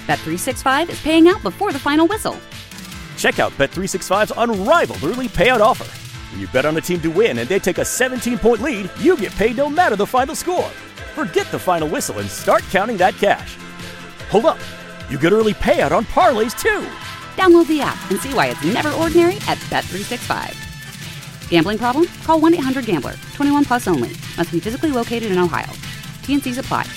Bet365 is paying out before the final whistle. Check out Bet365's unrivaled early payout offer. When you bet on a team to win and they take a 17-point lead, you get paid no matter the final score. Forget the final whistle and start counting that cash. Hold up. You get early payout on parlays, too. Download the app and see why it's never ordinary at Bet365. Gambling problem? Call 1-800-GAMBLER. 21 plus only. Must be physically located in Ohio. T&Cs apply.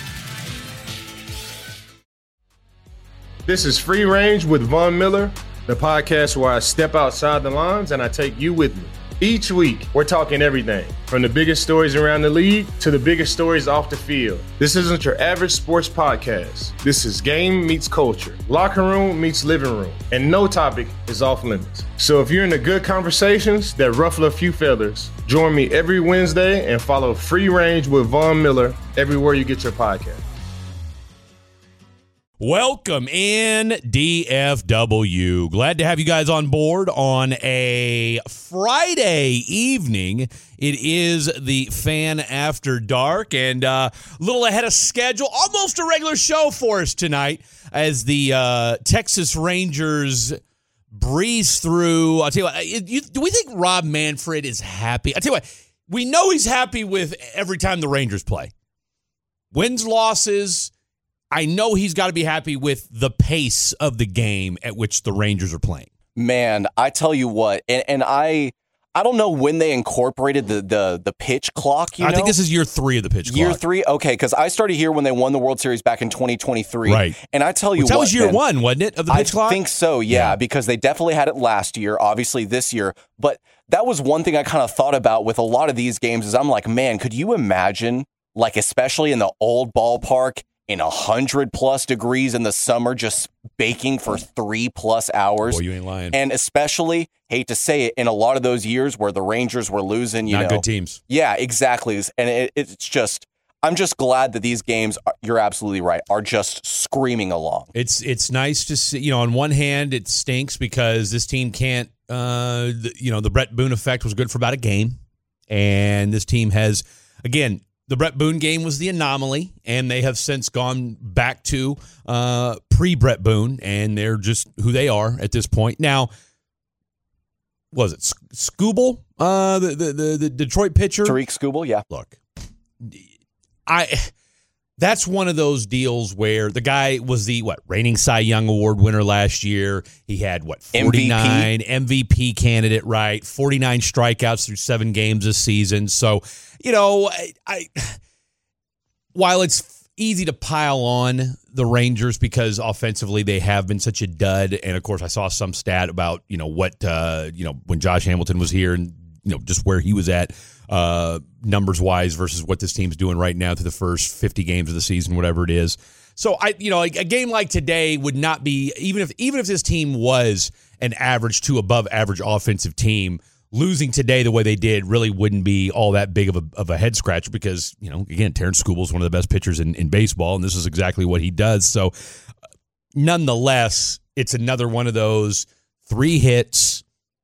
This is Free Range with Von Miller, the podcast where I step outside the lines and I take you with me. Each week, we're talking everything from the biggest stories around the league to the biggest stories off the field. This isn't your average sports podcast. This is game meets culture, locker room meets living room, and no topic is off limits. So if you're into good conversations that ruffle a few feathers, join me every Wednesday and follow Free Range with Von Miller everywhere you get your podcast. Welcome in, DFW. Glad to have you guys on board on a Friday evening. It is the Fan After Dark, and a little ahead of schedule, almost a regular show for us tonight as the Texas Rangers breeze through. I'll tell you what, do we think Rob Manfred is happy? I'll tell you what, we know he's happy with every time the Rangers play. Wins, losses. I know he's got to be happy with the pace of the game at which the Rangers are playing. Man, I tell you what, and I don't know when they incorporated the pitch clock. I think this is year 3 of the pitch clock. Year 3? Okay, because I started here when they won the World Series back in 2023. Right. And I tell you what, that was year 1, wasn't it, of the pitch clock? I think so, yeah, because they definitely had it last year, obviously this year. But that was one thing I kind of thought about with a lot of these games is I'm like, man, could you imagine, like especially in the old ballpark, in 100+ degrees in the summer, just baking for 3+ hours. Boy, you ain't lying. And especially, hate to say it, in a lot of those years where the Rangers were losing, you know. Not good teams. Yeah, exactly. And it's just, I'm just glad that these games, you're absolutely right, are just screaming along. It's nice to see, you know, on one hand, it stinks because this team can't, the Brett Boone effect was good for about a game. And this team has, again, the Brett Boone game was the anomaly, and they have since gone back to pre-Brett Boone, and they're just who they are at this point. Now, was it Skubal, the Detroit pitcher? Tariq Skubal, yeah. Look, that's one of those deals where the guy was the, reigning Cy Young Award winner last year. He had, 49 MVP candidate, right? 49 strikeouts through 7 games this season. So, you know, while it's easy to pile on the Rangers because offensively they have been such a dud, and of course I saw some stat about, when Josh Hamilton was here and, just where he was at numbers-wise versus what this team's doing right now through the first 50 games of the season, whatever it is. So, a game like today would not be, even if this team was an average to above average offensive team, losing today the way they did really wouldn't be all that big of a head scratcher because, again, Terrence Skubal is one of the best pitchers in baseball, and this is exactly what he does. So, nonetheless, it's another one of those 3 hits,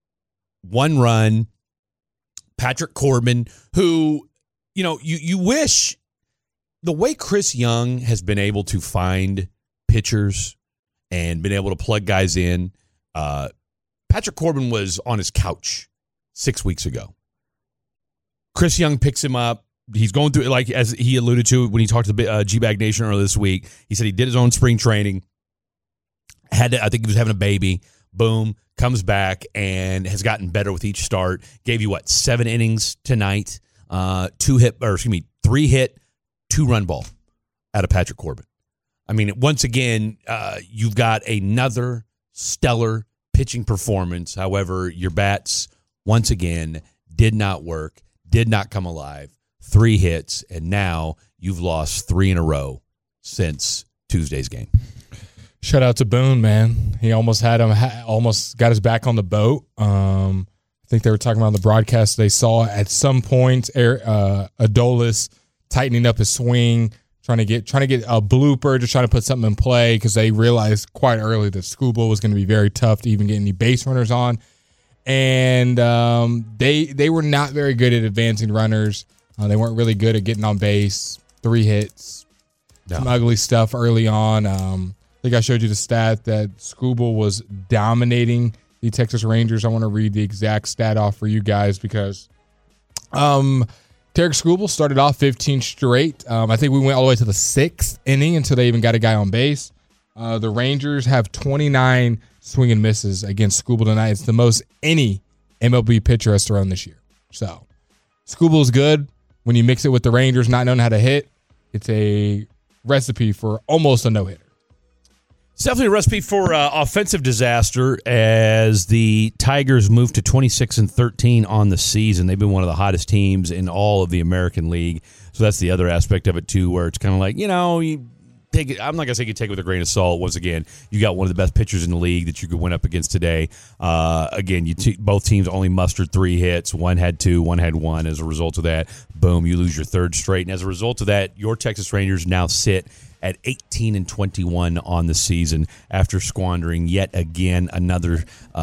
1 run. Patrick Corbin, who, you wish the way Chris Young has been able to find pitchers and been able to plug guys in. Patrick Corbin was on his couch 6 weeks ago. Chris Young picks him up. He's going through, like as he alluded to when he talked to G-Bag Nation earlier this week. He said he did his own spring training. I think he was having a baby. Boom. Comes back and has gotten better with each start. Gave you 7 innings tonight. 3 hit, 2 run ball out of Patrick Corbin. I mean, once again, you've got another stellar pitching performance. However, your bats once again did not work, did not come alive. 3 hits, and now you've lost 3 in a row since Tuesday's game. Shout out to Boone, man. He almost almost got his back on the boat. I think they were talking about on the broadcast they saw at some point Adolis tightening up his swing, trying to get a blooper, just trying to put something in play because they realized quite early that Skubal was going to be very tough to even get any base runners on. And they were not very good at advancing runners. They weren't really good at getting on base. 3 hits, some ugly stuff early on. think I showed you the stat that Skubal was dominating the Texas Rangers. I want to read the exact stat off for you guys because Tarik Skubal started off 15 straight. I think we went all the way to the 6th inning until they even got a guy on base. The Rangers have 29 swing and misses against Skubal tonight. It's the most any MLB pitcher has thrown this year. So Skubal is good. When you mix it with the Rangers not knowing how to hit, it's a recipe for almost a no-hitter. It's definitely a recipe for offensive disaster as the Tigers move to 26-13 on the season. They've been one of the hottest teams in all of the American League. So that's the other aspect of it, too, where it's kind of like, you take it. I'm not going to say you take it with a grain of salt. Once again, you got one of the best pitchers in the league that you could win up against today. Again, both teams only mustered 3 hits. One had 2, one had 1. As a result of that, boom, you lose your 3rd straight. And as a result of that, your Texas Rangers now sit at 18-21 on the season after squandering yet again another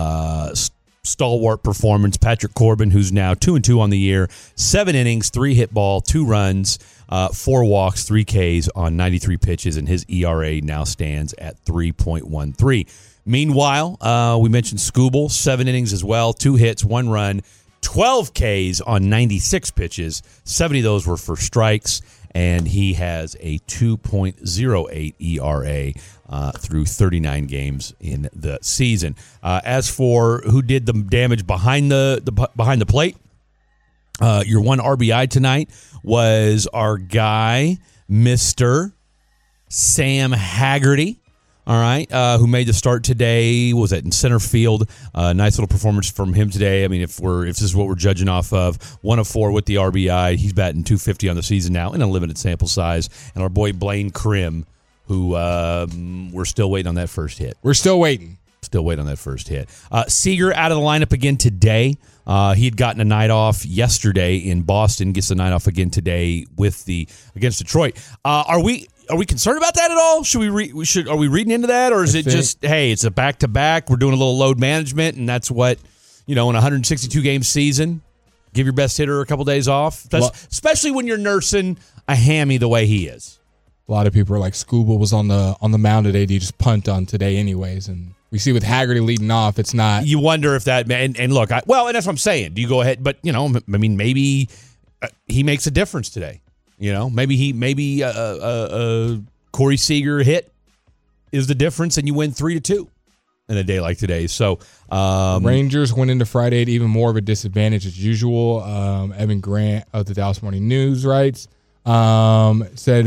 stalwart performance. Patrick Corbin, who's now 2-2 on the year, 7 innings, 3 hit ball, 2 runs, 4 walks, 3 Ks on 93 pitches, and his ERA now stands at 3.13. Meanwhile, we mentioned Skubal, 7 innings as well, 2 hits, 1 run, 12 Ks on 96 pitches. 70 of those were for strikes, and he has a 2.08 ERA through 39 games in the season. As for who did the damage behind the plate, your one RBI tonight was our guy, Mr. Sam Haggerty. All right, who made the start today? Was it in center field? Nice little performance from him today. I mean, if this is what we're judging off of, 1 of 4 with the RBI. He's batting .250 on the season now in a limited sample size. And our boy Blaine Krim, who we're still waiting on that first hit. We're still waiting. Still waiting on that first hit. Seager out of the lineup again today. He had gotten a night off yesterday in Boston. Gets the night off again today against Detroit. Are we concerned about that at all? Are we reading into that, or is it just, hey, it's a back-to-back, we're doing a little load management, and that's what, in a 162-game season, give your best hitter a couple days off, especially when you're nursing a hammy the way he is. A lot of people are like, Skubal was on the mound today. Do you just punt on today anyways? And we see with Haggerty leading off, it's not. You wonder if that, and look, and that's what I'm saying. Do you go ahead, but, maybe he makes a difference today. Maybe Corey Seager hit is the difference, and you win 3-2 in a day like today. So Rangers went into Friday at even more of a disadvantage as usual. Evan Grant of the Dallas Morning News writes, said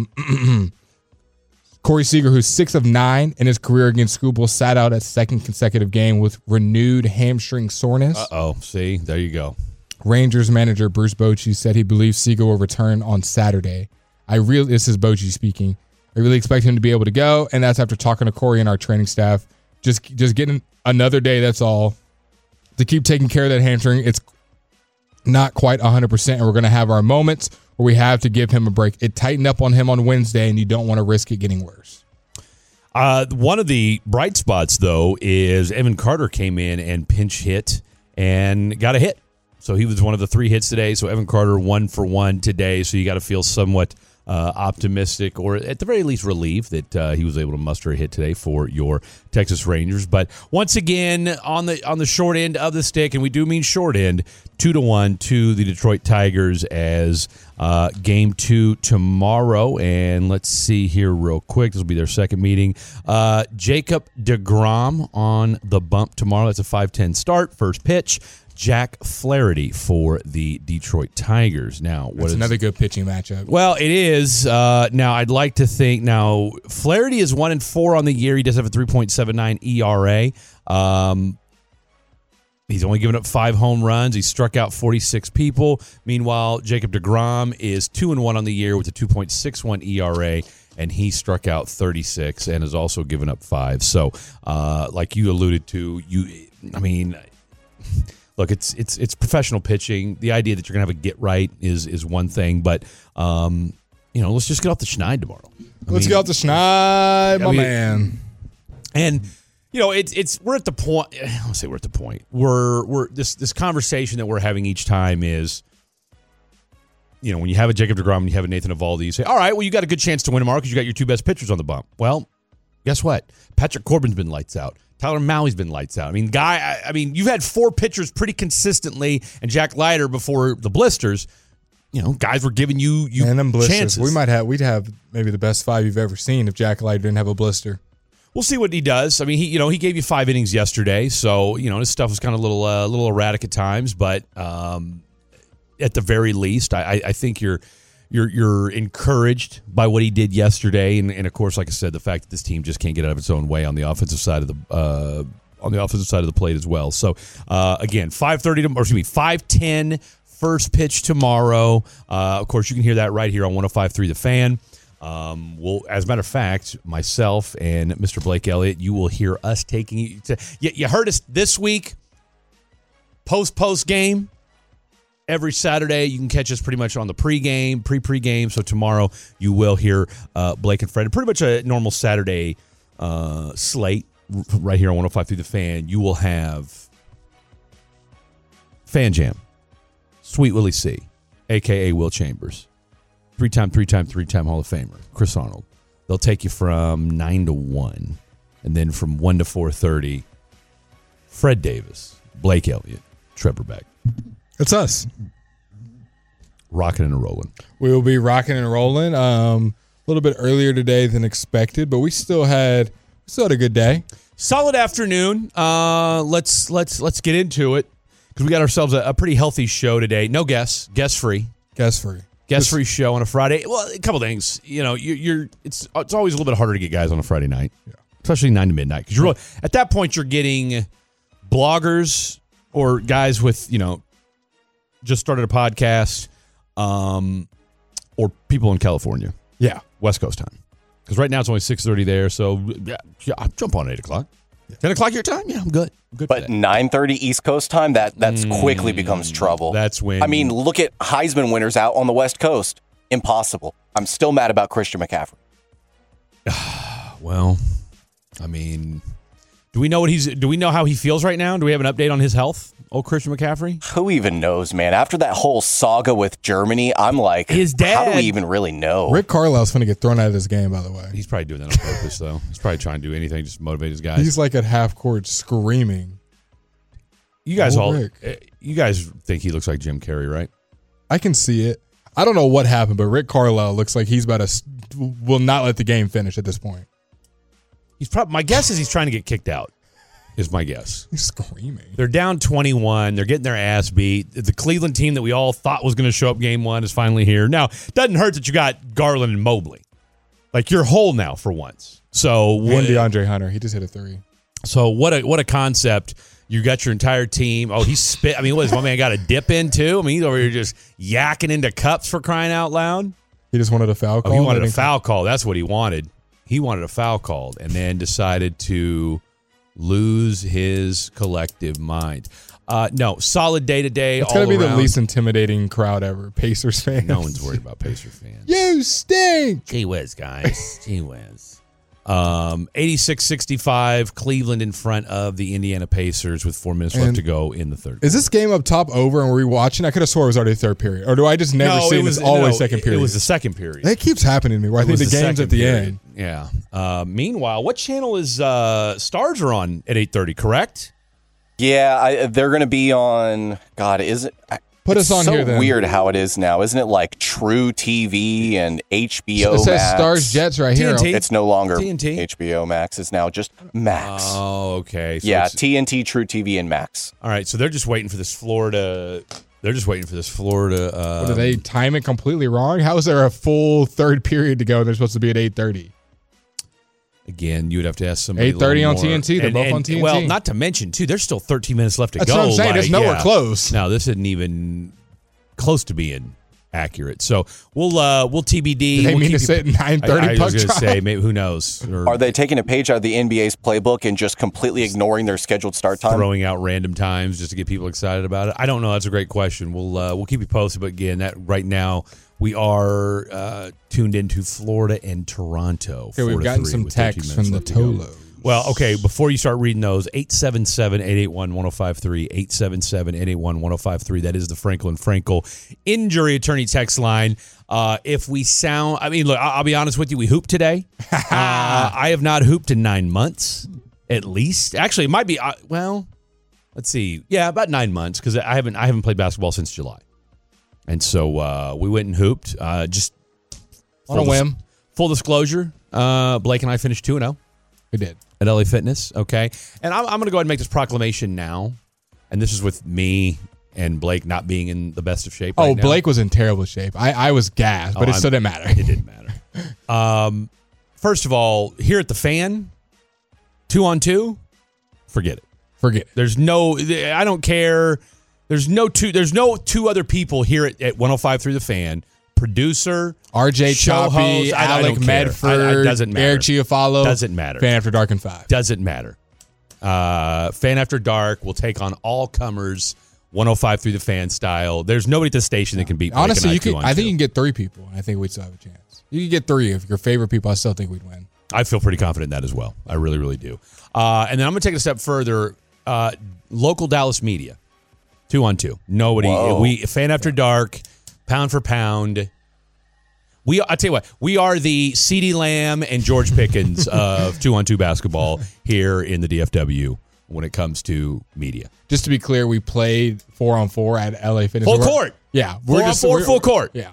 Corey Seager, who's 6 of 9 in his career against Skubal, sat out a 2nd consecutive game with renewed hamstring soreness. See, there you go. Rangers manager Bruce Bochy said he believes Seager will return on Saturday. This is Bochy speaking. I really expect him to be able to go, and that's after talking to Corey and our training staff. Just getting another day, that's all, to keep taking care of that hamstring. It's not quite 100%, and we're going to have our moments where we have to give him a break. It tightened up on him on Wednesday, and you don't want to risk it getting worse. One of the bright spots, though, is Evan Carter came in and pinch hit and got a hit. So he was one of the 3 hits today. So Evan Carter 1 for 1 today. So you got to feel somewhat optimistic, or at the very least relieved that he was able to muster a hit today for your Texas Rangers. But once again, on the short end of the stick, and we do mean short end, 2-1 to the Detroit Tigers as game 2 tomorrow. And let's see here real quick. This will be their second meeting. Jacob deGrom on the bump tomorrow. That's a 5:10 start. First pitch. Jack Flaherty for the Detroit Tigers. Now, that's another good pitching matchup. Well, it is. Now, I'd like to think. Now, Flaherty is 1-4 on the year. He does have a 3.79 ERA. He's only given up 5 home runs. He struck out 46 people. Meanwhile, Jacob deGrom is 2-1 on the year with a 2.61 ERA. And he struck out 36 and has also given up 5. So, like you alluded to, look, it's professional pitching. The idea that you're going to have a get right is one thing, but let's just get off the schneid tomorrow. Let's get off the schneid, my man. And it's we're at the point. Let's say we're at the point. We're this conversation that we're having each time is, when you have a Jacob deGrom and you have a Nathan Eovaldi, you say, all right, well, you got a good chance to win tomorrow because you got your 2 best pitchers on the bump. Well, Guess what? Patrick Corbin's been lights out. Tyler Maui's been lights out. I mean, you've had 4 pitchers pretty consistently, and Jack Leiter before the blisters. Guys were giving you and them blisters. chances. We'd have maybe the best 5 you've ever seen if Jack Leiter didn't have a blister. We'll see what he does. I mean, he gave you 5 innings yesterday, so his stuff was kind of a little erratic at times, but at the very least, I think you're encouraged by what he did yesterday, and of course, like I said, the fact that this team just can't get out of its own way on the offensive side of the plate as well. So again, 5:10 first pitch tomorrow. Of course, you can hear that right here on 105.3 The Fan. As a matter of fact, myself and Mr. Blake Elliott, you will hear us taking you to. You heard us this week. Post game. Every Saturday, you can catch us pretty much on the pre-game. So tomorrow, you will hear Blake and Fred. Pretty much a normal Saturday slate right here on 105.3 The Fan. You will have Fan Jam, Sweet Willie C, a.k.a. Will Chambers, three-time Hall of Famer, Chris Arnold. They'll take you from 9 to 1. And then from 1 to 4:30, Fred Davis, Blake Elliott, Trevor Beck. It's us. Rocking and rolling. We will be rocking and rolling. A little bit earlier today than expected, but we still had a good day. Solid afternoon. Let's get into it because we got ourselves a pretty healthy show today. No guests, guest free show on a Friday. Well, a couple things. It's always a little bit harder to get guys on a Friday night, especially 9 to midnight because at that point you're getting bloggers or guys with just started a podcast, or people in California. Yeah. West Coast time. Because right now it's only 6:30 there, so I'll jump on 8 o'clock. 10 o'clock your time? Yeah, I'm good. But 9:30 East Coast time, that's quickly becomes trouble. That's when... I mean, look at Heisman winners out on the West Coast. Impossible. I'm still mad about Christian McCaffrey. Well, I mean, do we know how he feels right now? Do we have an update on his health? Old Christian McCaffrey? Who even knows, man? After that whole saga with Germany, I'm like, his dad, how do we even really know? Rick Carlisle's going to get thrown out of this game, by the way. He's probably doing that on purpose, though. He's probably trying to do anything just to motivate his guys. He's like at half court screaming. You guys think he looks like Jim Carrey, right? I can see it. I don't know what happened, but Rick Carlisle looks like he's will not let the game finish at this point. My guess is he's trying to get kicked out. Is my guess. He's screaming. They're down 21. They're getting their ass beat. The Cleveland team that we all thought was going to show up game 1 is finally here. Now, it doesn't hurt that you got Garland and Mobley. Like, you're whole now for once. So and DeAndre Hunter. He just hit a 3. So what a concept. You got your entire team. Oh, he's spit. I mean, what is my man got a dip in too? I mean, he's over here just yakking into cups for crying out loud. He just wanted a foul call. He wanted a foul call. That's what he wanted. He wanted a foul called and then decided to lose his collective mind. No, solid day today. It's going to be the least intimidating crowd ever. Pacers fans. No one's worried about Pacers fans. You stink. Gee whiz, guys. Gee whiz. 86-65, Cleveland in front of the Indiana Pacers with 4 minutes left to go in the third. Is this game up top over and were we watching? I could have swore it was already third period. Or do I just never see it? It's always second period. It was the second period. That keeps happening to me where I think the game's at the end. Yeah. Meanwhile, what channel is Stars are on at 8:30, correct? Yeah, they're going to be on, God, is it? Put us on here then. It's so weird how it is now. Isn't it like True TV and HBO Max? It says Stars Jets right here. TNT? It's no longer TNT? HBO Max. It's now just Max. Oh, okay. So yeah, TNT, True TV, and Max. All right, so they're just waiting for this Florida. What, do they time it completely wrong? How is there a full third period to go and they're supposed to be at 8:30? Again, you would have to ask somebody. 8:30 on TNT. They're both on TNT. Well, not to mention, too, there's still 13 minutes left to go. That's what I'm saying. It's nowhere close. No, this isn't even close to being accurate. So we'll TBD. They mean to sit at 9:30. I was going to say, maybe who knows? Are they taking a page out of the NBA's playbook and just completely ignoring their scheduled start time? Throwing out random times just to get people excited about it? I don't know. That's a great question. We'll keep you posted. But again, that right now we are tuned into Florida and Toronto. Okay, we've gotten some texts from the Tolo. Well, okay, before you start reading those, 877-881-1053, 877-881-1053. That is the Franklin Frankel Injury Attorney text line. If we sound, I mean, look, I'll be honest with you. We hooped today. I have not hooped in 9 months, at least. Actually, it might be, well, let's see. Yeah, about 9 months, because I haven't played basketball since July. And so we went and hooped. Just on a whim. Full disclosure, Blake and I finished 2-0. We did. At LA Fitness, okay? And I'm going to go ahead and make this proclamation now. And this is with me and Blake not being in the best of shape right now. Blake was in terrible shape. I was gassed, but it still didn't matter. It didn't matter. First of all, here at the Fan, 2-on-2, forget it. Forget it. There's no, I don't care. There's no two other people here at 105 through the Fan. Producer, RJ show Choppy, host, Alec Medford, doesn't matter. Eric Chiafalo. Doesn't matter. Fan After Dark and 5. Doesn't matter. Fan After Dark will take on all comers, 105 through the Fan style. There's nobody at the station that can beat. Honestly, I think you can get 3 people. I think we'd still have a chance. You can get 3 of your favorite people. I still think we'd win. I feel pretty confident in that as well. I really, really do. And then I'm going to take it a step further. Local Dallas media, 2-on-2. Nobody. Fan After Dark. Pound for pound. I tell you what, we are the CeeDee Lamb and George Pickens of 2-on-2 basketball here in the DFW when it comes to media. Just to be clear, we played 4-on-4 at LA Fitness. Full court. Yeah. 4-on-4, full court. Yeah.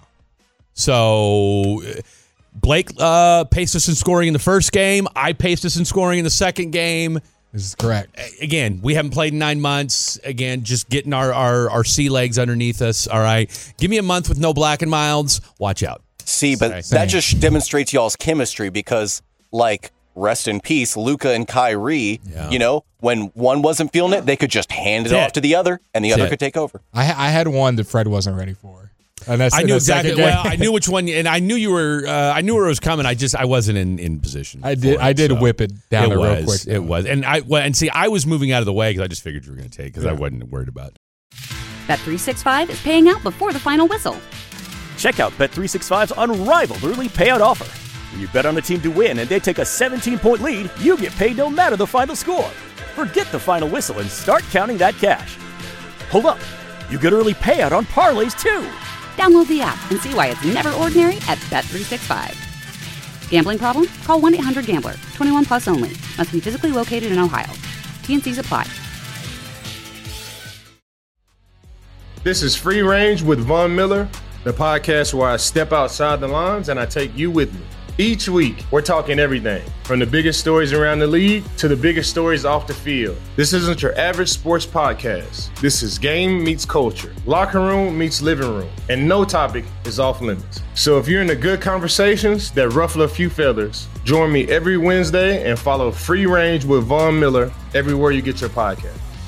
So Blake paced us in scoring in the first game. I paced us in scoring in the second game. This is correct. Again, we haven't played in 9 months. Again, just getting our sea legs underneath us. All right. Give me a month with no Black and Milds. Watch out. See, but that just demonstrates y'all's chemistry because, like, rest in peace, Luka and Kyrie, you know, when one wasn't feeling it, they could just hand it off to the other, and the other could take over. I had one that Fred wasn't ready for. And I knew exactly. Well, I knew which one, and I knew you were. I knew where it was coming. I wasn't in position. I did whip it down there real quick. It was, and I was moving out of the way because I just figured you were going to take because I wasn't worried about it. Bet365 is paying out before the final whistle. Check out Bet365's unrivaled early payout offer. When you bet on a team to win and they take a 17-point lead, you get paid no matter the final score. Forget the final whistle and start counting that cash. Hold up. You get early payout on parlays too. Download the app and see why it's never ordinary at Bet365. Gambling problem? Call 1-800-GAMBLER. 21 plus only. Must be physically located in Ohio. T&Cs apply. This is Free Range with Von Miller, the podcast where I step outside the lines and I take you with me. Each week, we're talking everything from the biggest stories around the league to the biggest stories off the field. This isn't your average sports podcast. This is game meets culture, locker room meets living room, and no topic is off limits. So if you're into good conversations that ruffle a few feathers, join me every Wednesday and follow Free Range with Von Miller everywhere you get your podcast.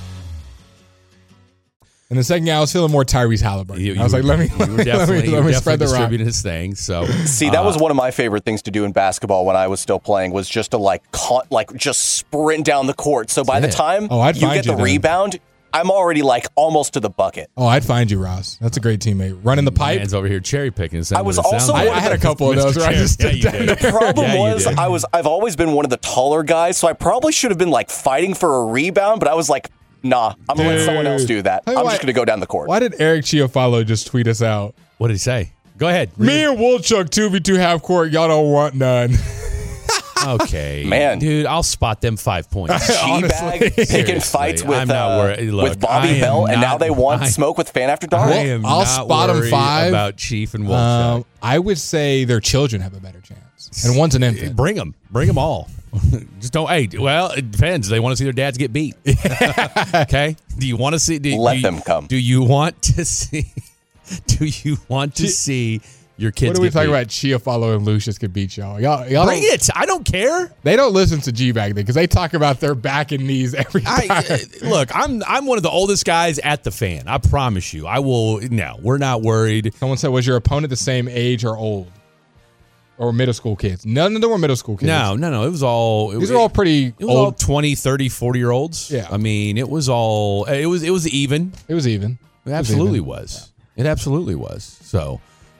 In the second game, I was feeling more Tyrese Halliburton. I was like, let me spread the rock. His thing. So see, that was one of my favorite things to do in basketball when I was still playing was just to just sprint down the court. So by the time you get the rebound, I'm already almost to the bucket. Oh, I'd find you, Ross. That's a great teammate. Running the pipe. Man's over here cherry picking. I was also. I had a couple of those where I just stood down. The problem was I've always been one of the taller guys, so I probably should have been fighting for a rebound, but I was like, nah, I'm going to let someone else do that. I'm just going to go down the court. Why did Eric Chiafalo just tweet us out? What did he say? Go ahead. Me and Wolchuk 2v2 half court. Y'all don't want none. Okay. Man. Dude, I'll spot them 5 points. G-bag picking fights with Bobby Bell, and now they want smoke with Fan After Dark. I'll spot them 5. About Chief and Wolchuk. I would say their children have a better chance. And one's an infant. Bring them all. Just don't. Hey, well, it depends. They want to see their dads get beat. Okay. Do you want to see? Let them come. Do you want to see? Do you want to see your kids? What are we talking about? Chiafalo and Lucius could beat y'all. Y'all bring it. I don't care. They don't listen to G-Bag because they talk about their back and knees every time. Look, I'm one of the oldest guys at the Fan. I promise you. I will. No, we're not worried. Someone said, was your opponent the same age or old? Or middle school kids? None of them were middle school kids. No. It was all. These are all pretty It was old. all 20, 30, 40-year-olds. Yeah. I mean, it was all. It was even. It was even. It absolutely was. It absolutely was. So,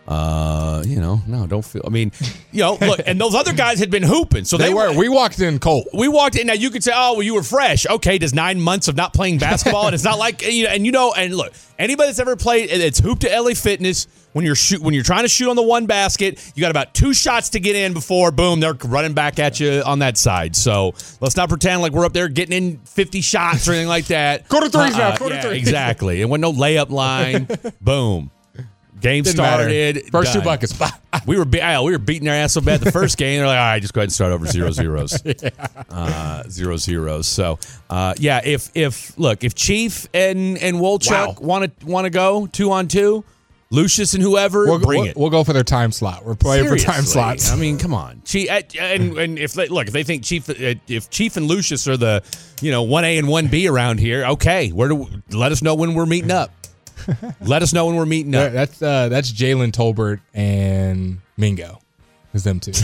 No, don't feel. I mean, look, and those other guys had been hooping, so they were. We walked in cold. We walked in. Now you could say, "Oh, well, you were fresh." Okay, does 9 months of not playing basketball, and it's not like and look, anybody that's ever played, it's hooped to LA Fitness. When you're trying to shoot on the one basket, you got about 2 shots to get in before, boom, they're running back at you on that side. So let's not pretend like we're up there getting in 50 shots or anything like that. Quarter threes now. Quarter threes. Exactly. It wasn't no layup line. Boom. Game Didn't started. matter. First done. 2 buckets. We were beating their ass so bad the first game. They're like, all right, just go ahead and start over 0-0s. 0-0s. So, if Chief and Wolchuk want to go 2-on-2, Lucius and whoever, bring it. We'll go for their time slot. We're playing for time slots. I mean, come on. And if they think Chief and Lucius are the 1A and 1B around here, okay, let us know when we're meeting up. Let us know when we're meeting up. That's Jalen Tolbert and Mingo. It's them two.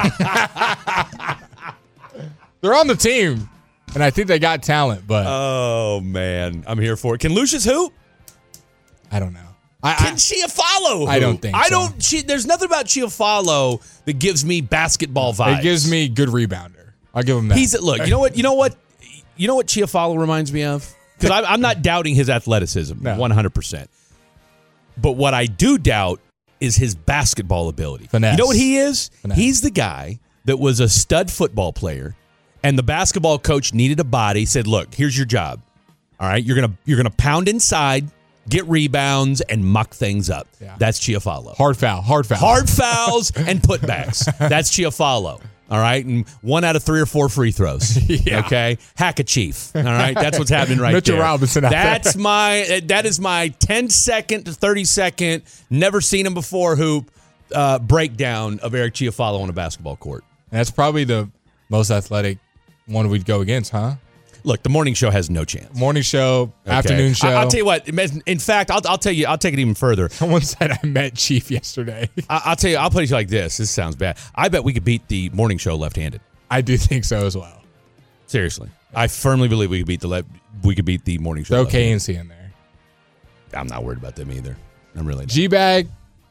They're on the team, and I think they got talent. But oh man, I'm here for it. Can Lucius hoop? I don't know. Can Chiafalo hoop? I don't think. There's nothing about Chiafalo that gives me basketball vibes. It gives me good rebounder. I'll give him that. You know what Chiafalo reminds me of? Because I'm not doubting his athleticism, 100%. But what I do doubt is his basketball ability. Finesse. You know what he is? Finesse. He's the guy that was a stud football player, and the basketball coach needed a body. Said, "Look, here's your job. All right, you're gonna pound inside, get rebounds, and muck things up." Yeah. That's Chiafalo. Hard foul. Hard fouls and putbacks. That's Chiafalo. All right, and 1 out of 3 or 4 free throws. Yeah. Okay, hack a Chief. All right, that's what's happening right Mitchell there. Robinson out That's there. that is my 10-second to 30-second, never seen him before hoop breakdown of Eric Chiafalo on a basketball court. And that's probably the most athletic one we'd go against, huh? Look, the morning show has no chance. Morning show, Okay. afternoon show. I'll tell you what. In fact, I'll tell you. I'll take it even further. Someone said I met Chief yesterday. I'll tell you. I'll put it like this. This sounds bad. I bet we could beat the morning show left-handed. I do think so as well. Seriously, I firmly believe we could beat the morning show. Throw KNC in there. I'm not worried about them either. I'm really not. G-Bag.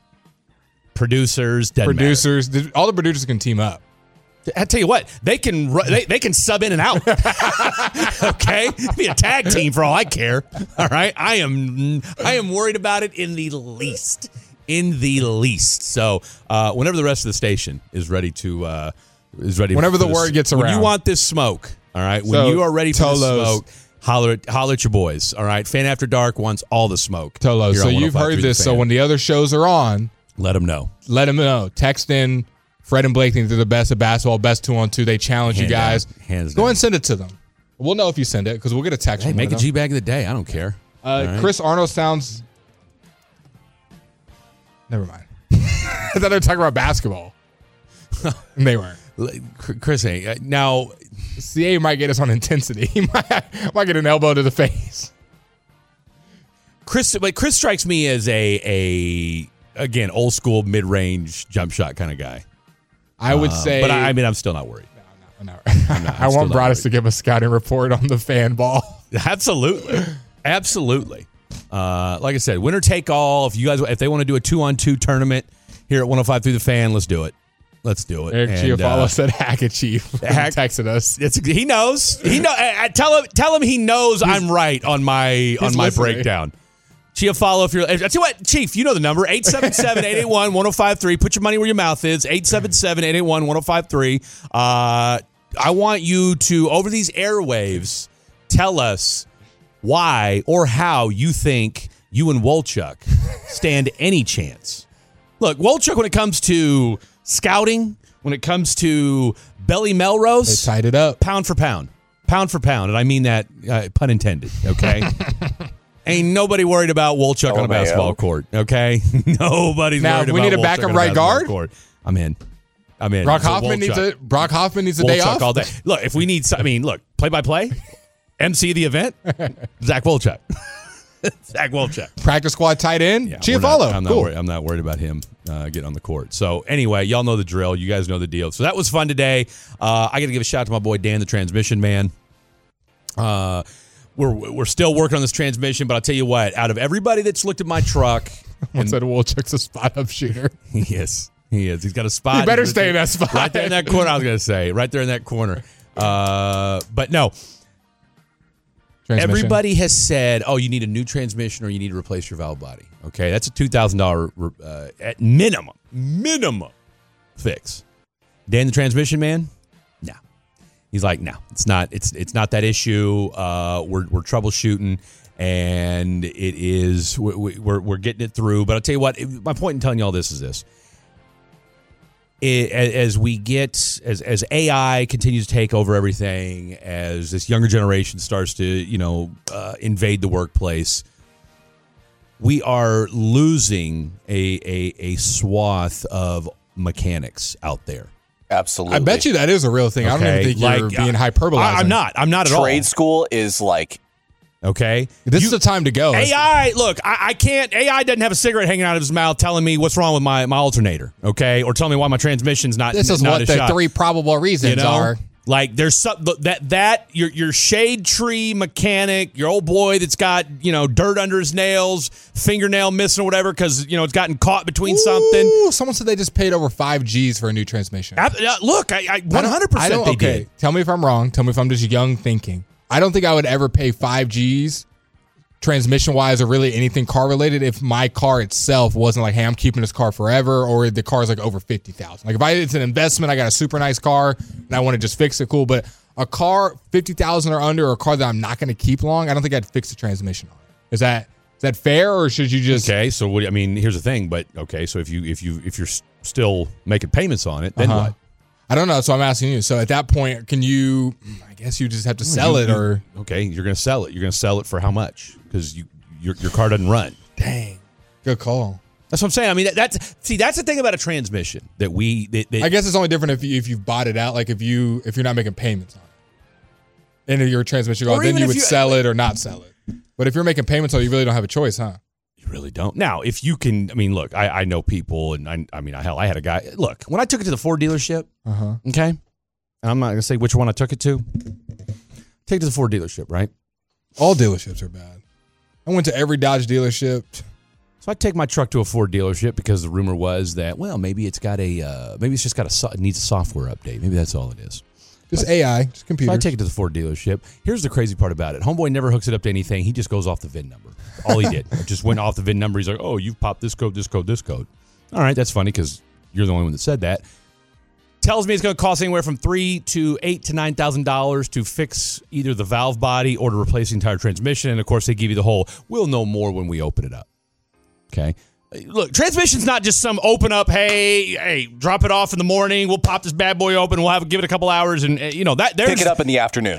Producers. All the producers can team up. I tell you what, they can sub in and out. Okay, be a tag team for all I care. All right, I am worried about it in the least. So whenever the rest of the station is ready to whenever the word gets around, when you want this smoke, all right, when you are ready for the smoke, holler at your boys. All right, Fan After Dark wants all the smoke. Tolo, so you've heard this. So when the other shows are on, let them know. Text in. Fred and Blake think they're the best at basketball, best 2-on-2. They challenge you guys. Hands Go down. ahead and send it to them. We'll know if you send it because we'll get a text. Hey, from make a them. G-Bag of the day. I don't care. Right. Chris Arnold sounds. Never mind. I thought they were talking about basketball. They weren't. Chris, now CA might get us on intensity. He might get an elbow to the face. Chris strikes me as a again old school mid range jump shot kind of guy. I would say, but I'm still not worried. No. I want Broadus to give a scouting report on the fan ball. Absolutely. Like I said, winner take all. If they want to do a 2-on-2 tournament here at 105 through the Fan, let's do it. Eric Chiafalo said hack a Chief. Texted us. He knows. Tell him he knows I'm right on my breakdown. Chiafalo, I tell you what, Chief, you know the number, 877-881-1053. Put your money where your mouth is, 877-881-1053. I want you to, over these airwaves, tell us why or how you think you and Wolchuk stand any chance. Look, Wolchuk, when it comes to scouting, when it comes to Belly Melrose, they tied it up. Pound for pound, and I mean that pun intended, okay? Ain't nobody worried about Wolchuk on a basketball court, okay? Nobody's now, worried about we need a Wolchuk backup on a right guard. court. I'm in. Brock Hoffman needs a day Wolchuk off. All day. Look, if we need, play-by-play, MC the event, Zach Wolchuk. Zach Wolchuk. Practice squad tight end, Yeah, Chiafalo. I'm not worried about him getting on the court. So anyway, y'all know the drill. You guys know the deal. So that was fun today. I got to give a shout out to my boy Dan, the transmission man. we're still working on this transmission, but I'll tell you what, out of everybody that's looked at my truck, Once that Wolchuk's a spot-up shooter. he is. He's got a spot. You better stay in that spot. Right there in that corner, I was going to say. Right there in that corner. But no. Everybody has said, oh, you need a new transmission or you need to replace your valve body. Okay, that's a $2,000 at minimum fix. Dan, the transmission man? No. He's like, no, it's not that issue. We're troubleshooting, and it is we're getting it through. But I'll tell you what, my point in telling you all this is this. As AI continues to take over everything, as this younger generation starts to, invade the workplace, we are losing a swath of mechanics out there. Absolutely. I bet you that is a real thing. I don't even think you're being hyperbolizing. I'm not at all. Trade school is like... Okay. This is the time to go. AI, look, I can't. AI doesn't have a cigarette hanging out of his mouth telling me what's wrong with my alternator, okay, or telling me why my transmission's not. This is not what the three probable reasons are. Like there's some that your shade tree mechanic, your old boy that's got dirt under his nails, fingernail missing or whatever because it's gotten caught between something. Someone said they just paid over $5,000 for a new transmission. Look, I 100% they did. Tell me if I'm wrong. Tell me if I'm just young thinking. I don't think I would ever pay $5,000 transmission-wise or really anything car-related if my car itself wasn't like, hey, I'm keeping this car forever, or the car's like over $50,000. Like if it's an investment, I got a super nice car and I want to just fix it, cool. But a car $50,000 or under, or a car that I'm not going to keep long, I don't think I'd fix the transmission on it. Is that fair, or should you just? Okay, so here's the thing. But okay, so if you're still making payments on it, then what? I don't know. So I'm asking you. So at that point, can you? I guess you just have to sell it, or okay, you're going to sell it. You're going to sell it for how much? Because your car doesn't run. Dang, good call. That's what I'm saying. I mean, that's the thing about a transmission that I guess it's only different if you've bought it out. Like if you're not making payments on it, and your transmission goes, then you would sell it or not sell it. But if you're making payments on it, you really don't have a choice, huh? You really don't. Now, if you can, look, I know people, and I had a guy. Look, when I took it to the Ford dealership, okay, and I'm not going to say which one I took it to. Take it to the Ford dealership, right? All dealerships are bad. I went to every Dodge dealership. So I take my truck to a Ford dealership because the rumor was that, well, maybe it's just got it needs a software update. Maybe that's all it is. Just AI, just computers. So I take it to the Ford dealership. Here's the crazy part about it. Homeboy never hooks it up to anything. He just goes off the VIN number. All he did. Just went off the VIN number. He's like, oh, you've popped this code, this code, this code. All right, that's funny because you're the only one that said that. Tells me it's going to cost anywhere from $3,000 to $8,000 to $9,000 to fix either the valve body or to replace the entire transmission. And, of course, they give you the whole, we'll know more when we open it up. Okay? Look, transmission's not just some open up, hey, drop it off in the morning. We'll pop this bad boy open. We'll give it a couple hours. And, that there's... Pick it up in the afternoon.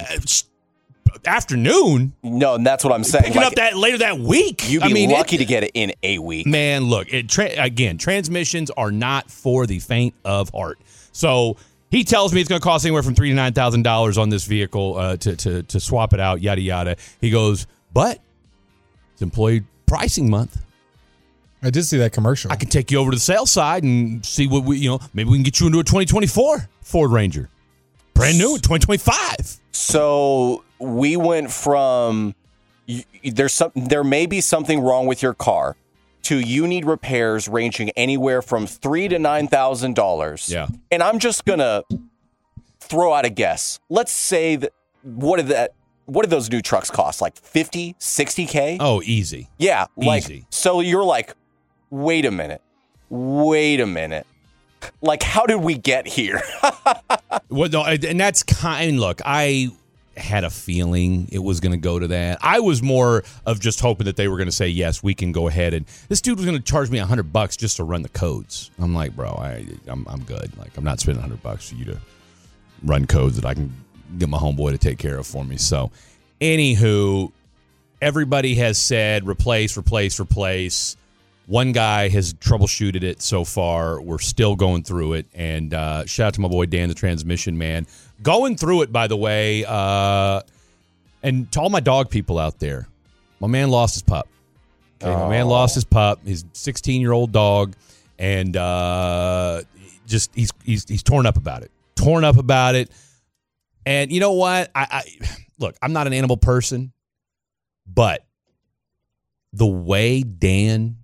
Afternoon? No, and that's what I'm saying. Picking up that later that week. You'd be lucky to get it in a week. Man, look, again, transmissions are not for the faint of heart. So he tells me it's going to cost anywhere from $3,000 to $9,000 on this vehicle to swap it out, yada, yada. He goes, but it's employee pricing month. I did see that commercial. I can take you over to the sales side and see what maybe we can get you into a 2024 Ford Ranger. Brand new in 2025. So we went from there may be something wrong with your car to you need repairs ranging anywhere from $3,000 to $9,000. Yeah. And I'm just gonna throw out a guess. Let's say that what did those new trucks cost? Like 50, 60K? Oh, easy. Yeah. Easy. So you're like, wait a minute. Like, how did we get here? Well, no, and that's look, I had a feeling it was going to go to that. I was more of just hoping that they were going to say, yes, we can go ahead. And this dude was going to charge me $100 just to run the codes. I'm like, bro, I'm good. Like, I'm not spending $100 for you to run codes that I can get my homeboy to take care of for me. So, anywho, everybody has said replace. One guy has troubleshooted it so far. We're still going through it. And shout out to my boy Dan, the transmission man. Going through it, by the way. And to all my dog people out there, my man lost his pup. Okay, my man lost his pup, his 16-year-old dog. And he's torn up about it. And you know what? Look, I'm not an animal person. But the way Dan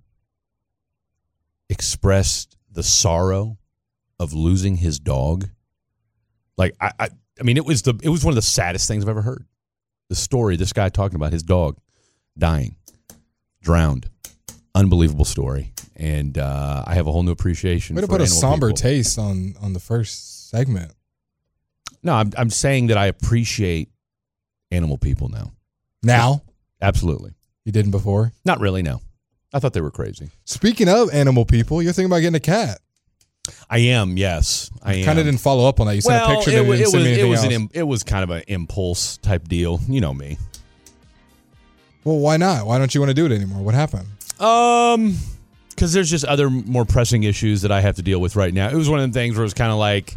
expressed the sorrow of losing his dog, like I mean, it was one of the saddest things I've ever heard. The story, this guy talking about his dog dying, drowned, unbelievable story, and I have a whole new appreciation. Way to for put a animal somber people. taste on the first segment. No, I'm saying that I appreciate animal people now. Now, Absolutely. you didn't before. Not really, no. I thought they were crazy. Speaking of animal people, you're thinking about getting a cat. I am, yes. I am. Kind of didn't follow up on that. You sent a picture and didn't send me anything else. It was kind of an impulse type deal. You know me. Well, why not? Why don't you want to do it anymore? What happened? Because there's just other more pressing issues that I have to deal with right now. It was one of the things where it was kind of like,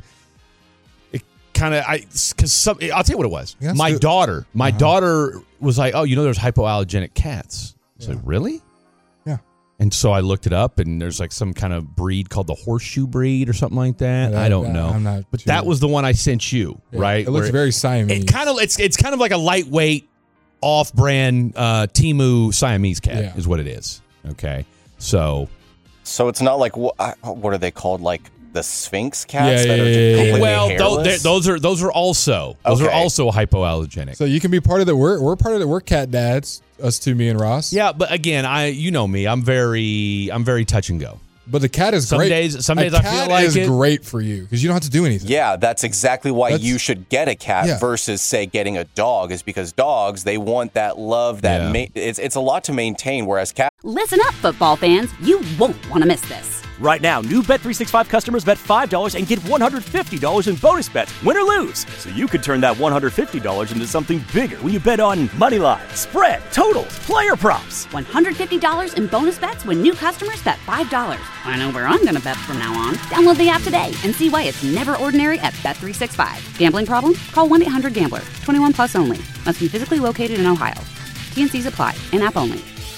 I'll tell you what it was. Yeah, My daughter was like, oh, there's hypoallergenic cats. I was like, really? Yeah. And so I looked it up, and there's like some kind of breed called the horseshoe breed or something like that. I don't know. I'm not but sure. that was the one I sent you, right? It looks very Siamese. It's kind of like a lightweight, off-brand Temu Siamese cat is what it is. Okay, so it's not like what are they called? Like the Sphinx cats that are completely well, hairless? those are also hypoallergenic. So you can be part of the we're part of the we're cat dads. Us two, me and Ross. Yeah, but again, you know me. I'm very touch and go. But the cat is great. Some days I feel like is great for you because you don't have to do anything. Yeah, that's exactly why you should get a cat versus, say, getting a dog. Is because dogs, they want that love, it's a lot to maintain. Whereas cats. Listen up, football fans. You won't want to miss this. Right now, new Bet365 customers bet $5 and get $150 in bonus bets, win or lose. So you could turn that $150 into something bigger when you bet on money line, spread, totals, player props. $150 in bonus bets when new customers bet $5. I know where I'm going to bet from now on. Download the app today and see why it's never ordinary at Bet365. Gambling problem? Call 1-800-GAMBLER. 21 plus only. Must be physically located in Ohio. T&Cs apply. In-app only.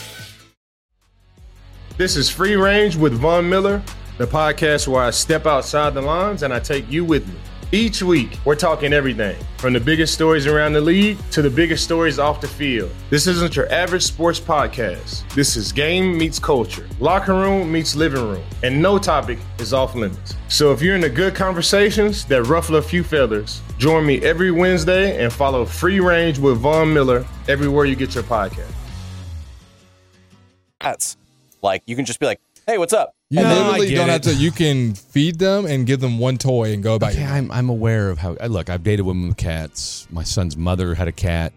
This is Free Range with Von Miller, the podcast where I step outside the lines and I take you with me. Each week, we're talking everything from the biggest stories around the league to the biggest stories off the field. This isn't your average sports podcast. This is game meets culture, locker room meets living room, and no topic is off limits. So if you're into good conversations that ruffle a few feathers, join me every Wednesday and follow Free Range with Von Miller everywhere you get your podcast. Cats. Like, you can just be like, hey, what's up? You literally don't have to. You can feed them and give them one toy and go about your life. I'm aware of how. Look, I've dated women with cats. My son's mother had a cat.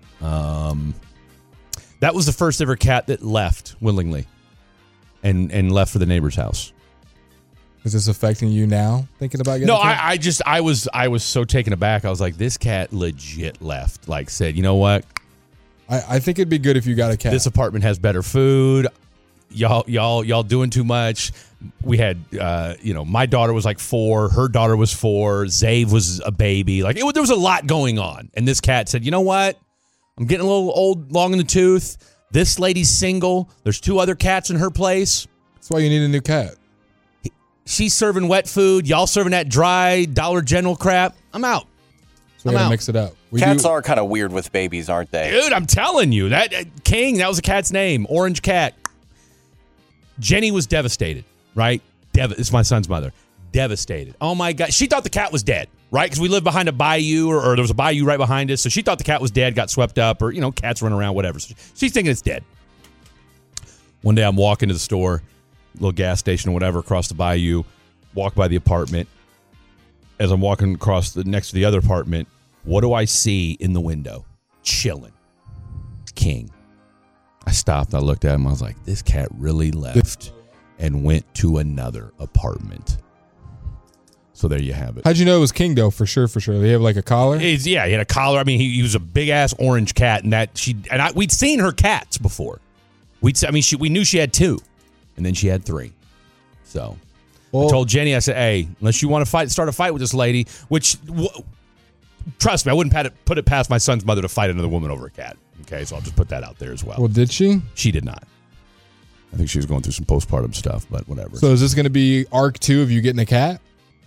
That was the first ever cat that left willingly, and left for the neighbor's house. Is this affecting you now? Thinking about getting a cat? I was so taken aback. I was like, this cat legit left. Like, said, you know what? I think it'd be good if you got a cat. This apartment has better food. Y'all doing too much. We had, my daughter was like 4. Her daughter was 4. Zave was a baby. Like, there was a lot going on. And this cat said, you know what? I'm getting a little old, long in the tooth. This lady's single. There's 2 other cats in her place. That's why you need a new cat. She's serving wet food. Y'all serving that dry Dollar General crap. I'm out. So we gotta mix it up. Cats are kind of weird with babies, aren't they? Dude, I'm telling you. That King, that was a cat's name. Orange cat. Jenny was devastated, right? It's my son's mother. Devastated. Oh, my God. She thought the cat was dead, right? Because we lived behind a bayou, or there was a bayou right behind us. So she thought the cat was dead, got swept up, or, cats running around, whatever. So she's thinking it's dead. One day I'm walking to the store, little gas station or whatever, across the bayou, walk by the apartment. As I'm walking across next to the other apartment, what do I see in the window? Chilling. King. I stopped. I looked at him. I was like, this cat really left and went to another apartment. So there you have it. How'd you know it was King, though? For sure. Did he have like a collar? He had a collar. I mean, he was a big ass orange cat, and we'd seen her cats before. We knew she had 2, and then she had 3. So I told Jenny, I said, hey, unless you want to start a fight with this lady, which trust me, I wouldn't put it past my son's mother to fight another woman over a cat. Okay, so I'll just put that out there as well. Well, did she? She did not. I think she was going through some postpartum stuff, but whatever. So is this going to be arc 2 of you getting a cat?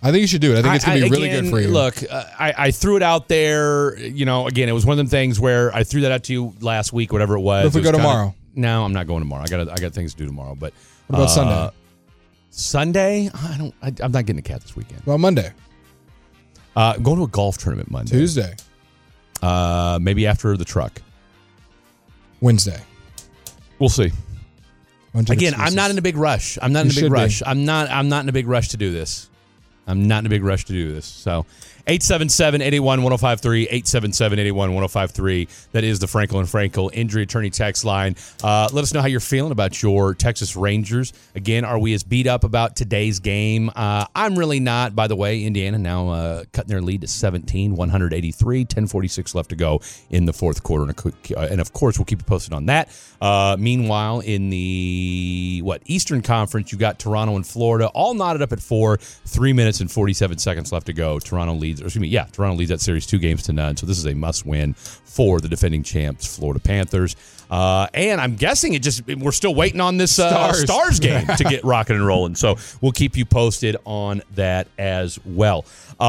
I think you should do it. I think it's going to be really good for you. Look, I threw it out there. You know, again, it was one of them things where I threw that out to you last week, whatever it was. What if we go tomorrow? No, I'm not going tomorrow. I got things to do tomorrow. But what about Sunday? Sunday, I'm not getting a cat this weekend. Well, Monday. Going to a golf tournament Monday. Tuesday. Maybe after the truck. Wednesday. We'll see. Again, I'm not in a big rush. I'm not in a big rush to do this. So 877-881-1053, 877-881-1053. That is the Frankel and Frankel Injury Attorney text line. Let us know how you're feeling about your Texas Rangers. Again, are we as beat up about today's game? I'm really not. By the way, Indiana now cutting their lead to 17, 183, 10:46 left to go in the fourth quarter. And of course, we'll keep you posted on that. Meanwhile, in the Eastern Conference, you got Toronto and Florida all knotted up at 4, 3 minutes and 47 seconds left to go. Toronto leads that series 2-0. So this is a must-win for the defending champs, Florida Panthers. And I'm guessing we're still waiting on this Stars game to get rocking and rolling. So we'll keep you posted on that as well.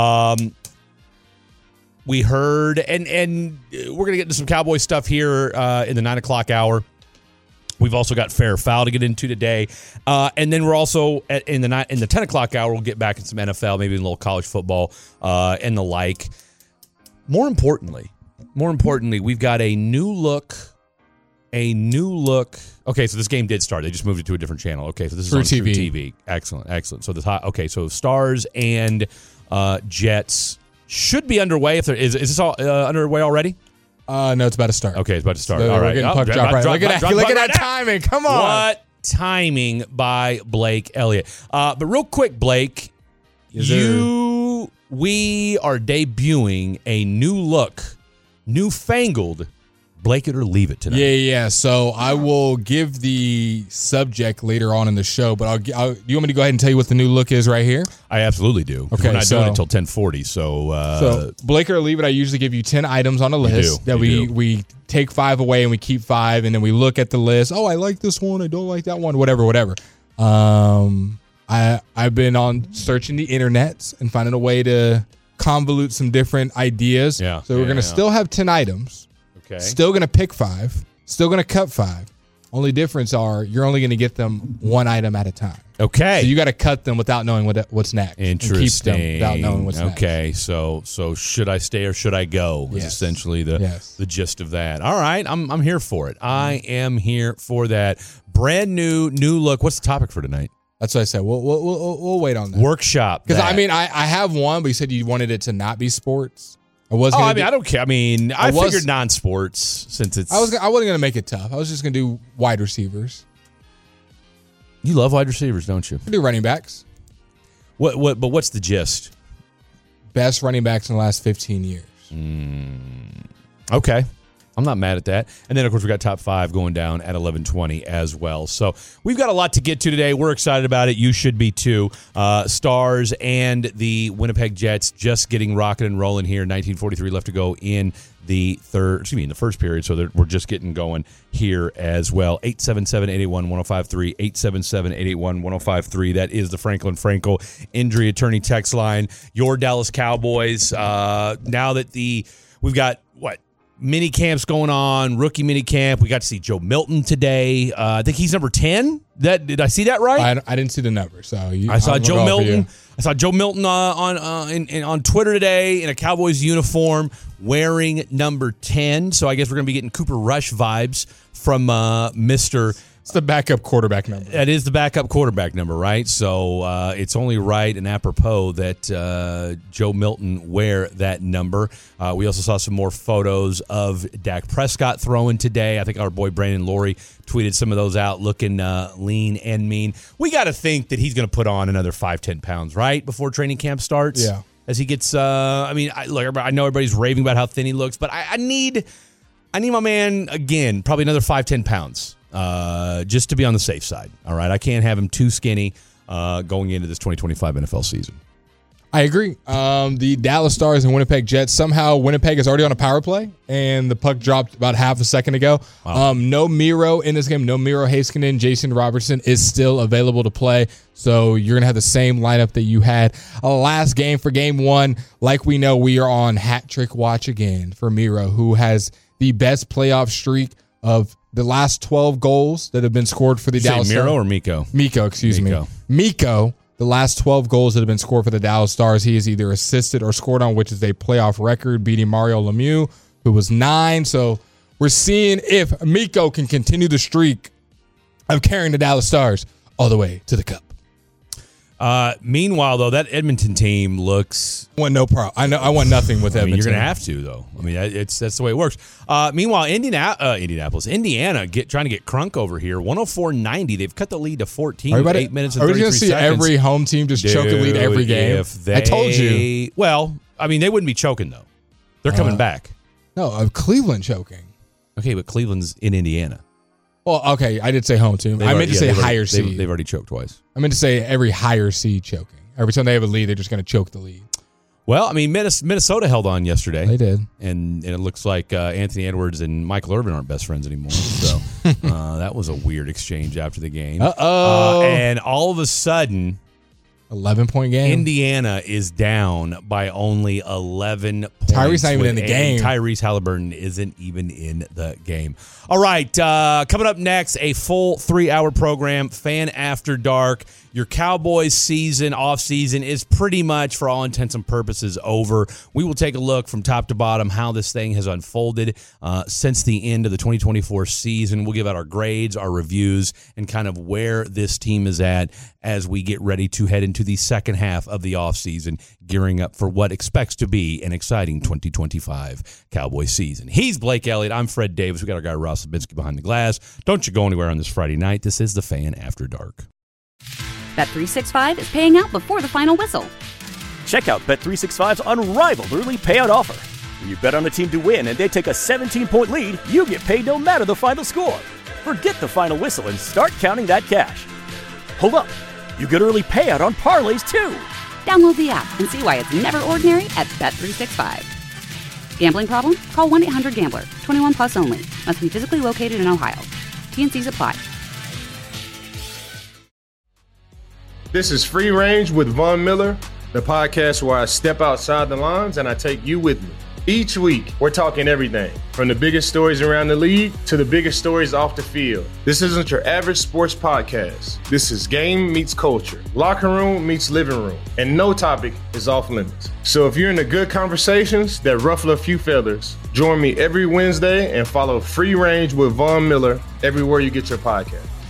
We heard, and we're going to get into some Cowboy stuff here in the 9 o'clock hour. We've also got fair or foul to get into today. And then we're also in the 10 o'clock hour, we'll get back in some NFL, maybe a little college football and the like. More importantly, we've got a new look. Okay, so this game did start. They just moved it to a different channel. Okay, so this is on True TV. Excellent. So Stars and Jets should be underway. Is this all underway already? No, it's about to start. Okay, it's about to start. So all right. Look at that timing. Come on. What timing by Blake Elliott. But real quick, Blake, we are debuting a newfangled Blake It or Leave It tonight. Yeah. So I will give the subject later on in the show, but do you want me to go ahead and tell you what the new look is right here? I absolutely do. Okay, we're not doing it until 10:40. So Blake It or Leave It, I usually give you 10 items on a list that we take 5 away and we keep 5, and then we look at the list. Oh, I like this one. I don't like that one. Whatever. I've been on searching the internet and finding a way to convolute some different ideas. Yeah. So we're going to still have 10 items. Okay. Still going to pick 5. Still going to cut 5. Only difference are you're only going to get them one item at a time. Okay. So you got to cut them without knowing what's next. Interesting. And keep them without knowing what's next. Okay. So should I stay or should I go? Is essentially the gist of that. All right. I'm here for it. I am here for that. Brand new look. What's the topic for tonight? That's what I said. We'll wait on that. Workshop. Because I have one, but you said you wanted it to not be sports. I don't care. I figured non-sports since it's. I wasn't going to make it tough. I was just going to do wide receivers. You love wide receivers, don't you? I do running backs. But what's the gist? Best running backs in the last 15 years. Okay. I'm not mad at that. And then, of course, we got top 5 going down at 11:20 as well. So we've got a lot to get to today. We're excited about it. You should be too. Stars and the Winnipeg Jets just getting rocking and rolling here. 19:43 left to go in the first period. So we're just getting going here as well. 877-881-1053, 877-881-1053. That is the Frankel and Frankel Injury Attorney text line. Your Dallas Cowboys. Now that we've got mini camps going on, rookie mini camp. We got to see Joe Milton today. I think he's number 10. Did I see that right? I didn't see the number. So I saw Joe Milton. I saw Joe Milton on Twitter today in a Cowboys uniform wearing number 10. So I guess we're going to be getting Cooper Rush vibes from Mr. It's the backup quarterback number. That is the backup quarterback number, right? So it's only right and apropos that Joe Milton wear that number. We also saw some more photos of Dak Prescott throwing today. I think our boy Brandon Laurie tweeted some of those out looking lean and mean. We got to think that he's going to put on another 5-10 pounds, right, before training camp starts? Yeah. As he gets, I know everybody's raving about how thin he looks, but I need my man, again, probably another 5-10 pounds. Just to be on the safe side. All right. I can't have him too skinny going into this 2025 NFL season. I agree. The Dallas Stars and Winnipeg Jets, somehow Winnipeg is already on a power play, and the puck dropped about half a second ago. Wow. No Miro in this game. No Miro Heiskanen. Jason Robertson is still available to play, so you're going to have the same lineup that you had last game for game one. Like we know, we are on hat trick watch again for Miro, who has the best playoff streak of the last 12 goals that have been scored for the Dallas Stars. Miro or Mikko? Mikko, excuse me. Mikko. The last 12 goals that have been scored for the Dallas Stars, he has either assisted or scored on, which is a playoff record, beating Mario Lemieux, who was 9. So we're seeing if Mikko can continue the streak of carrying the Dallas Stars all the way to the cup. Meanwhile, though, that Edmonton team looks... I want no problem. I want nothing with Edmonton. You're going to have to, though. I mean, that's the way it works. Meanwhile, Indiana trying to get crunk over here. 104-90. They've cut the lead to 14 with 8 minutes and 33 seconds. Are we going to see every home team just choke a lead every game? I told you. Well, I mean, they wouldn't be choking, though. They're coming back. No, Cleveland choking. Okay, but Cleveland's in Indiana. Well, okay, I did say home team. I meant to say higher seed. They've already choked twice. I meant to say every higher seed choking. Every time they have a lead, they're just going to choke the lead. Well, I mean, Minnesota held on yesterday. They did. And it looks like Anthony Edwards and Michael Irvin aren't best friends anymore. So that was a weird exchange after the game. Uh-oh. And all of a sudden... 11-point game. Indiana is down by only 11 points. Tyrese not even in the game. Tyrese Halliburton isn't even in the game. All right, coming up next, a full 3-hour program, Fan After Dark. Your Cowboys season, off-season, is pretty much, for all intents and purposes, over. We will take a look from top to bottom how this thing has unfolded since the end of the 2024 season. We'll give out our grades, our reviews, and kind of where this team is at as we get ready to head into the second half of the offseason, gearing up for what expects to be an exciting 2025 Cowboys season. He's Blake Elliott. I'm Fred Davis. We got our guy Ross Lubinsky behind the glass. Don't you go anywhere on this Friday night. This is the Fan After Dark. Bet365 is paying out before the final whistle. Check out Bet365's unrivaled early payout offer. When you bet on a team to win and they take a 17-point lead, you get paid no matter the final score. Forget the final whistle and start counting that cash. Hold up. You get early payout on parlays, too. Download the app and see why it's never ordinary at Bet365. Gambling problem? Call 1-800-GAMBLER. 21 plus only. Must be physically located in Ohio. T&Cs apply. This is Free Range with Von Miller, the podcast where I step outside the lines and I take you with me. Each week, we're talking everything from the biggest stories around the league to the biggest stories off the field. This isn't your average sports podcast. This is game meets culture, locker room meets living room, and no topic is off limits. So if you're into good conversations that ruffle a few feathers, join me every Wednesday and follow Free Range with Von Miller everywhere you get your podcast.